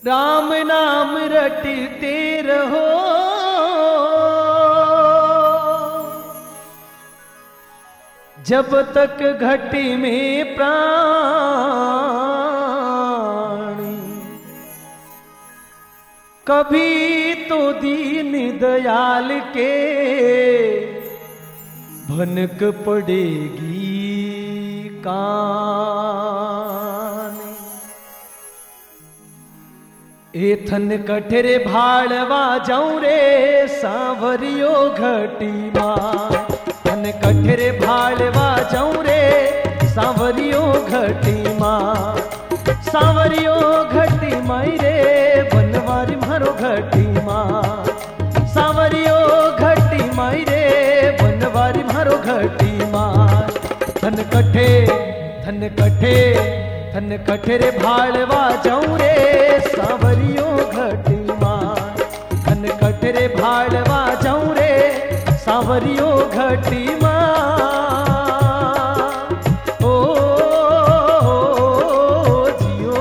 राम नाम रटते रहो, जब तक घटी में प्राण, कभी तो दीन दयाल के भनक पड़ेगी कान। एथन कठरे भाड़वा जाऊं रे सांवरियो घटी मां, थन कठरे भाड़वा जाऊं रे सांवरियो घटी मां। सांवरियो घटी माई रे बनवारी मारो घटी मां। सांवरियो घटी माई रे बनवारी मारो घटी मां। थन कठे थन कठरे भाड़वा जाऊं रे सांवरियो घटी मां। थन कठरे भाड़वा जाऊं रे सांवरियो घटी मां। ओ जियो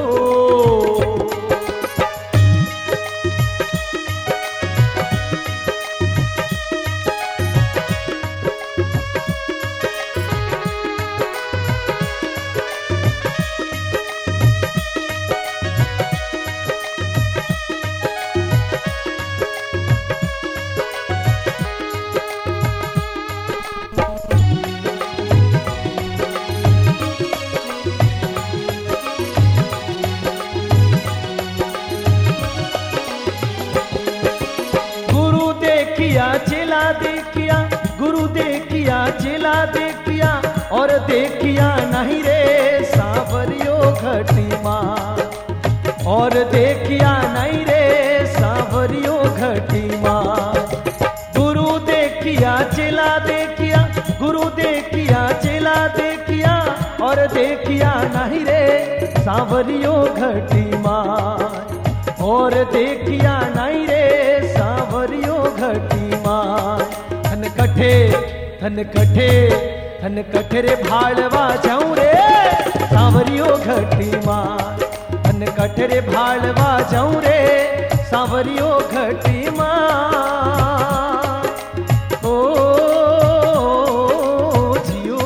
चेला देखिया, गुरु देखिया, चेला देखिया और देखिया नहीं रे सांवरियो घटी मां। और देखिया नहीं रे सांवरियो घटी मां। गुरु देखिया चेला देखिया, गुरु देखिया चेला देखिया और देखिया नहीं रे सांवरियो घटी मां। और देखिया नहीं रे सांवरियो घटी मां। थन कठरे भाड़वा जाऊं रे सांवरियो घटी मां। थन कठरे भाड़वा जाऊं रे सांवरियो घटी मां। ओ जियो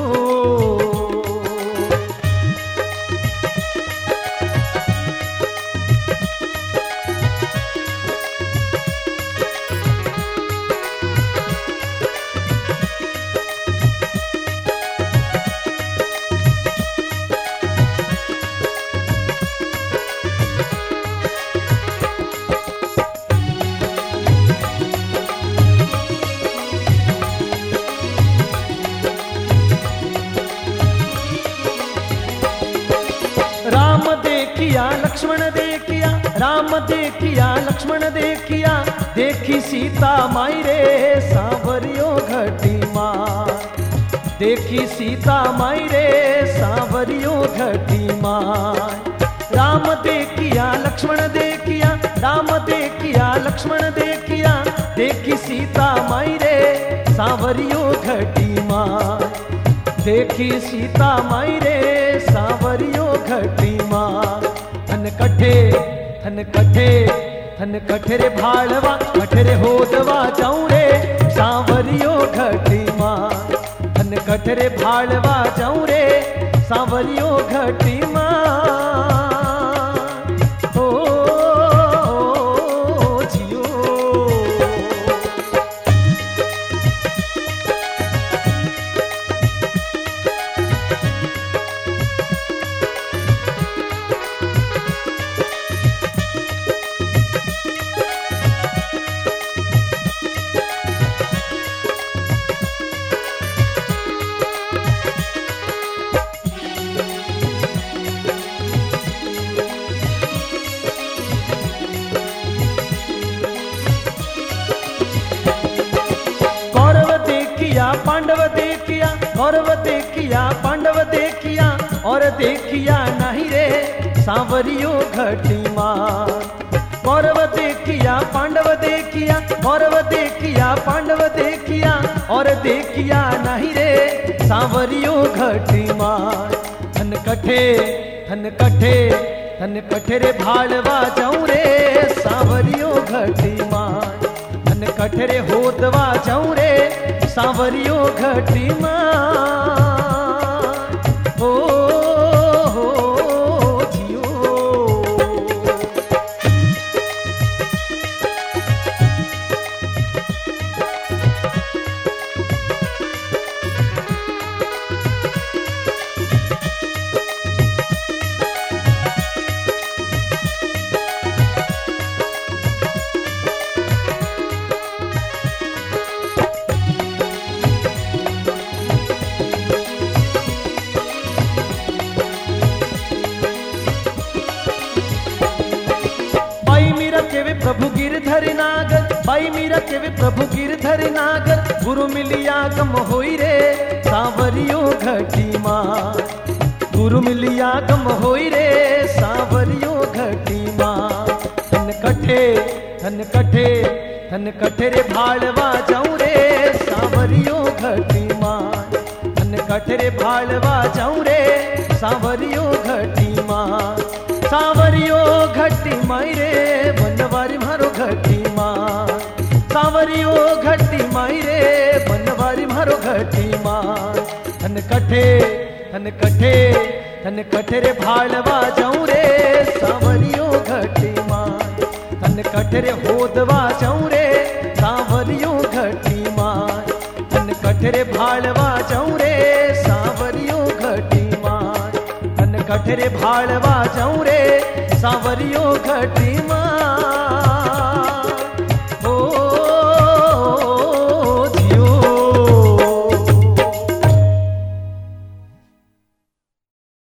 लक्ष्मण देखिया, राम देखिया लक्ष्मण देखिया, देखी सीता माई रे सांवरियो घटी मां। देखी सीता माई रे सांवरियो घटी मां। राम देखिया लक्ष्मण देखिया, राम देखिया लक्ष्मण देखिया, देखी सीता माई रे सांवरियो घटी मां। देखी सीता माई रे सांवरियो घटी मां। थन कठरे भाड़वा कठरे होदवा जाऊं रे सांवरियो घटी मां। थन कठरे भाड़वा जाऊं रे सांवरियो घटी मां। ओ जियो पांडव देखिया, कौरव देखिया, पांडव देखिया और देखिया नहीं रे सांवरियो घटी मां। कौरव देखिया, पांडव देखिया, कौरव देखिया, पांडव देखिया और देखिया नहीं रे सांवरियो घटी मां। थन कठे धन कठरे भाड़वा जाऊं रे सांवरियो घटी माय धन कठरे होदवा जाऊं रे सांवरियो घटी माय ओ प्रभु गिरधरि नागर भाई मीरा के वे प्रभु गिरधरि नागर गुरु मिलिया गम होई रे सांवरियो घटी माँ गुरु मिलिया गम होई रे सांवरियो घटी माँ धन कठे रे भाड़वा जाऊं रे सांवरियो घटी माँ धन कठे रे भाड़वा जाऊं रे सांवरियो घटी माँ सांवरियो घटी माई रे बनवारी मारो घटी माँ सांवरियो घटी माई रे बनवारी मारो घटी माँ धन कठे रे भाड़वा जाऊं रे सांवरियो घटी माँ धन कठे रे होदवा जाऊं रे सांवरियो घटी माँ धन कठे रे भाड़वा जाऊं रे सांवरियो घटी माँ धन कठे रे भाड़वा जाऊं रे सांवरियो घटी माँ।